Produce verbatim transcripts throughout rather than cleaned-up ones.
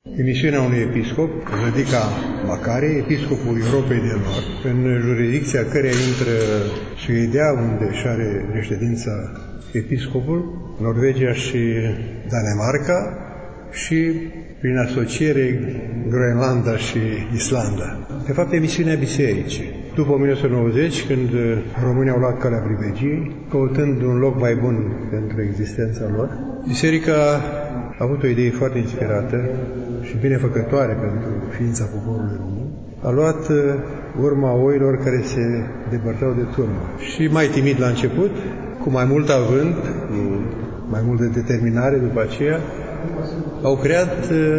Emisiunea unui episcop, Vlădica Macarie, episcopul Europei de Nord, în jurisdicția căreia intră Suedia, unde își are reședința episcopul, Norvegia și Danemarca, și prin asociere Groenlanda și Islanda. De fapt, emisiunea bisericii. După o mie nouă sute nouăzeci, când România au luat calea pribegiei, căutând un loc mai bun pentru existența lor, biserica a avut o idee foarte inspirată și binefăcătoare pentru ființa poporului român. A luat urma oilor care se depărtau de turmă. Și mai timid la început, cu mai mult avânt, cu mai multă determinare după aceea, au creat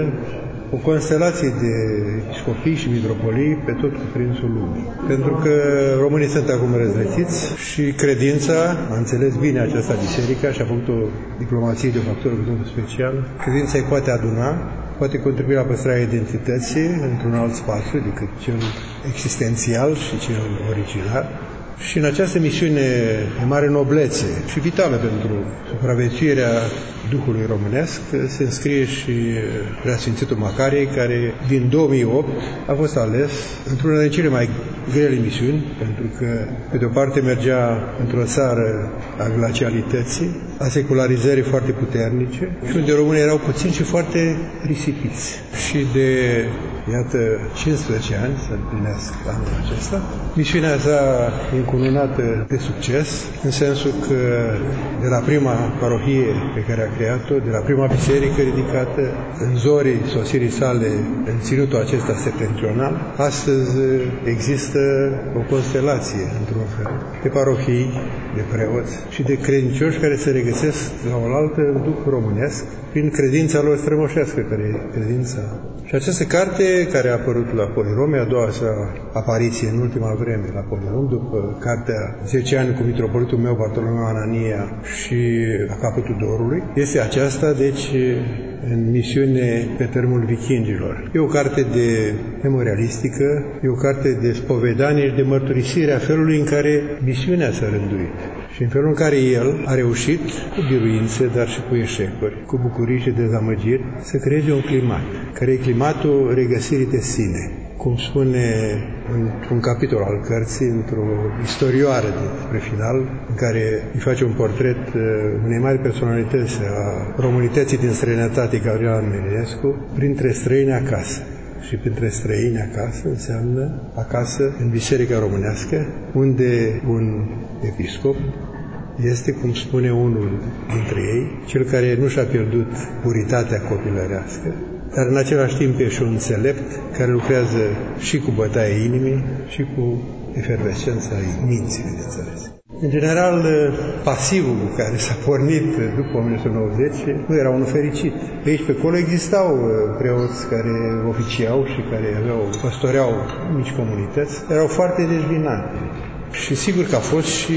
o constelație de episcopii și mitropolii pe tot cuprinsul lumii. Pentru că românii sunt acum răzlețiți și credința a înțeles bine această biserică și a făcut o diplomație de factură cu totul special. Credința îi poate aduna, poate contribui la păstrarea identității într-un alt spațiu decât cel existențial și cel original. Și în această misiune de mare noblețe și vitală pentru supraviețuirea Duhului românesc se înscrie și Preasfințitul Macarie, care din două mii opt a fost ales într-una din cele mai grele misiuni, pentru că pe de o parte mergea într-o țară a glacialității, a secularizării foarte puternice și unde românii erau puțini și foarte risipiți. Și de, iată, cincisprezece ani să împlinesc anul acesta, misiunea s-a încununată de succes, în sensul că de la prima parohie pe care a creat-o, de la prima biserică ridicată, în zorii sosirii sale în ținutul acesta septentrional, astăzi există o constelație, într-un fel, de parohii, de preoți și de credincioși care se regăsesc la oaltă în Duh românesc, prin credința lor strămoșească, care e credința. Și această carte, care a apărut la Polirom, a doua sa apariție în ultima vreme la Polirom, după cartea zece ani cu mitropolitul meu, Bartolomeu Anania, și La capătul dorului, este aceasta, deci, în misiune pe tărâmul vikingilor. E o carte de memorialistică, e o carte de spovedanie și de mărturisire a felului în care misiunea s-a rânduit. Și în felul în care el a reușit, cu biruințe, dar și cu eșecuri, cu bucurii și dezamăgiri, să creeze un climat, care e climatul regăsirii de sine. Cum spune într-un capitol al cărții, într-o istorioară despre final, în care îi face un portret unei mari personalități a românității din străinătate, Gabriela Melinescu, printre străini acasă. Și printre străini acasă înseamnă acasă în biserica românească, unde un episcop este, cum spune unul dintre ei, cel care nu și-a pierdut puritatea copilărească, dar în același timp e și un înțelept care lucrează și cu bătaia inimii și cu efervescența minții, bineînțeles. În general, pasivul cu care s-a pornit după o mie nouă sute nouăzeci nu era unul fericit. Pe aici, pe acolo, existau preoți care oficiau și care aveau, păstoreau mici comunități, erau foarte dezbinate. Și sigur că a fost și,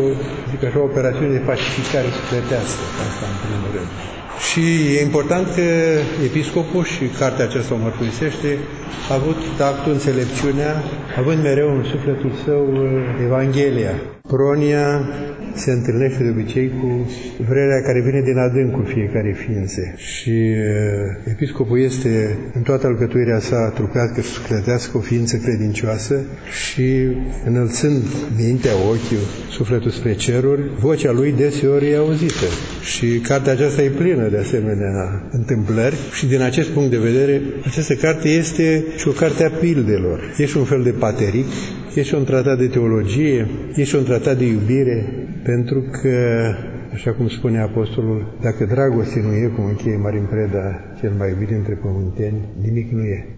zic așa, o operațiune de pacificare sufletească, asta în primul rând. Și e important că episcopul, și cartea aceasta o mărturisește, a avut tactul, înțelepciunea, având mereu în sufletul său Evanghelia. Pronia se întâlnește de obicei cu vrerea care vine din adâncul fiecare ființe. Și uh, episcopul este în toată alcătuirea sa trupească și sufletească o ființă credincioasă și înălțând mintea, ochiul, sufletul spre ceruri, vocea lui deseori e auzită. Și cartea aceasta e plină de asemenea întâmplări și din acest punct de vedere, această carte este și o carte a pildelor. E și un fel de pateric, e și un tratat de teologie, e și un tratat de iubire, pentru că, așa cum spune apostolul, dacă dragoste nu e, cum încheie Marin Preda, cel mai iubit dintre pământeni, nimic nu e.